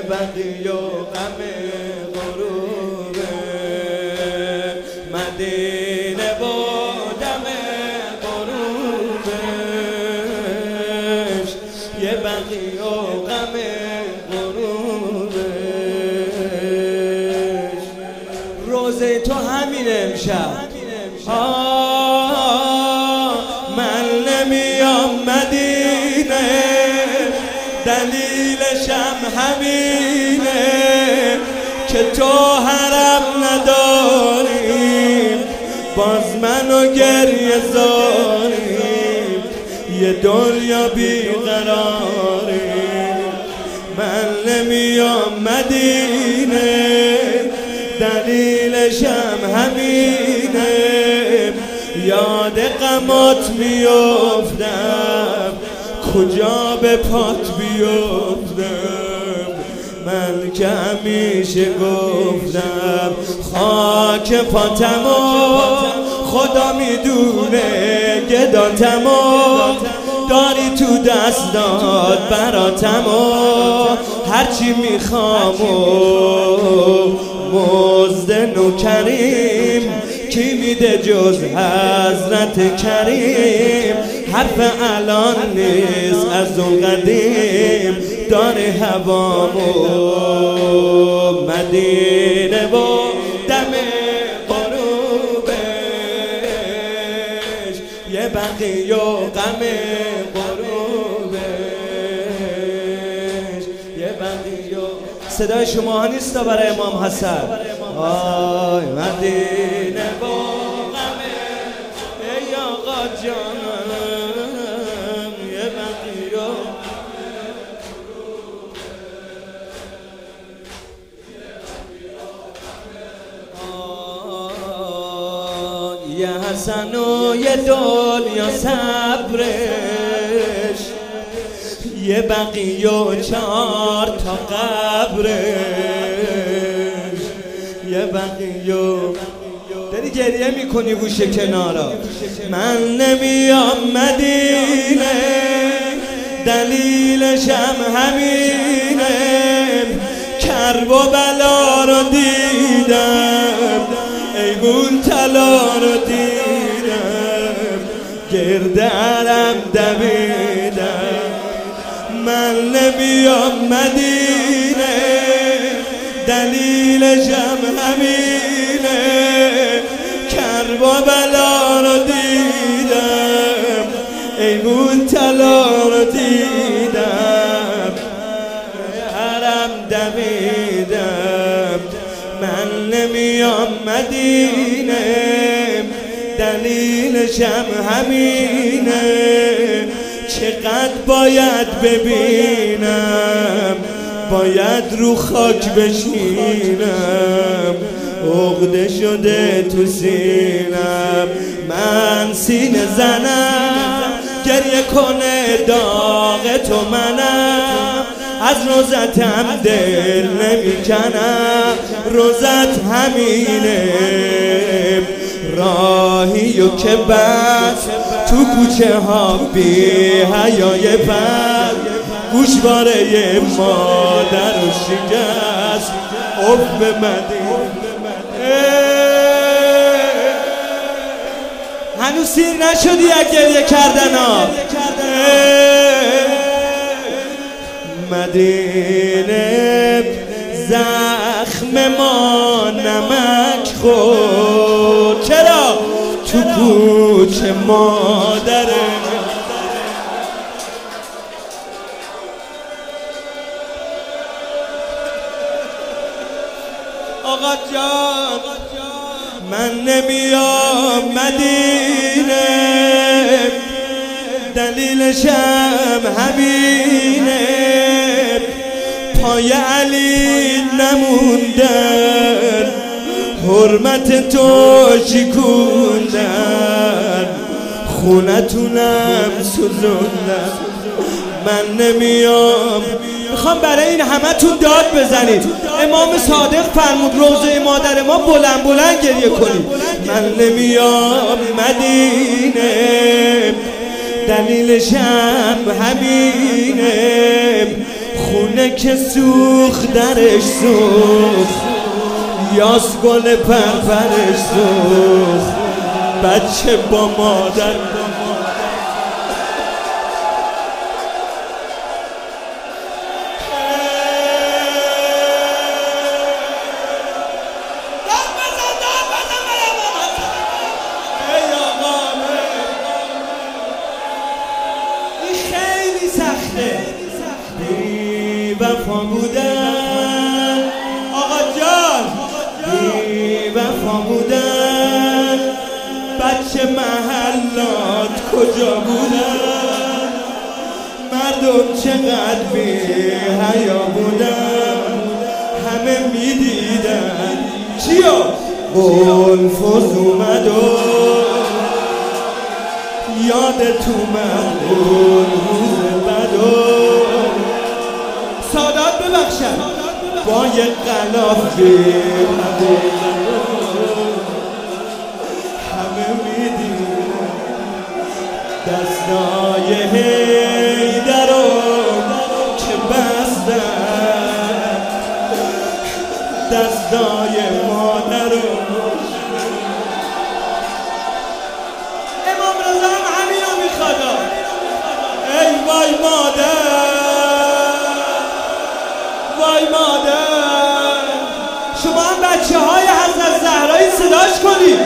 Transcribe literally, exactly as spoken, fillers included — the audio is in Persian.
بقی و غم غروبه مدینه و دم غروبش یه بقی و غم غروبش روزه تو همین امشب من نمیام مدینه دلیلشم همینه که تو حرم نداریم باز منو گریه زاریم یه دنیا بیقراریم من نمیام مدینه دلیلشم همینه یاد غمات میافتم کجا به پات بیافتم من که همیشه گفتم خاک پاتمو خدا میدونه گداتمو داری تو دستات براتمو هرچی میخوامو مزد نوکریم کی میده جز حضرت کریم حرف الان نیست از اون قدیم داره هوامو مدینه و دم غروبش یه بقی و غم غروبش یه بقی و صدای شما ها نیست تا برای امام حسن آی مدینه و غم ای آقا جانم یه بقی و یه حسن و یه دنیا صبرش یه بقی و چار تا قبرش یه بقی و داری گریه میکنی گوشه کنارا من نمیام مدینه دلیلشم همینه کرب و بلا رو دیدم ایوون طلا رو دیدم گرد علم دویدم من نمیام مدینه دلیلشم همینه کرب و بلا رو دیدم ایوون طلا رو دیدم حرم دویدم من نمیام مدینه دلیلشم همینه چقدر باید ببینم باید رو خاک بشینم عقده شده تو سینم من سینه زنم گریه کنه داغ تو منم از روزتم دل نمیکنم روزت همینه راهی و که بس تو کوچه ها بی حیای بد گوشواره مادر و شکست اف به مدینه هنوز سیر نشدی از گریه کردن ها مدینه زخم ما نمک خورد چرا تو کوچه مادره آقا جان من نمیام مدینه دلیلشم همینه پای علی نموندن حرمت تو شکوندن خونتونم سوزوندن من نمیام میخوام برای این همه تون داد بزنید امام صادق فرمود روضه مادر ما بلند بلند گریه کنید من نمیام مدینه دلیلشم همینه خون اینه که سوخت درش سوخت، یاس گل پرپرش سوخت، بچه با مادر بی وفا بودن آقا جان، بی وفا بودن، بچه محلات کجا بودن، مردم چقدر بی حیا بودن، همه میدیدن چیو؟ بلفوز اومد و یادت اومد اون روز بدو. سادات ببخشن با یه غلاف بیرده همه میدیدن دستای حیدر رو که بستن، دستای مادر رو. امام رضا هم همینو میخواد. ای وای مادر، وای مادر، شما هم بچه های حضرت زهرایی صداش کنید.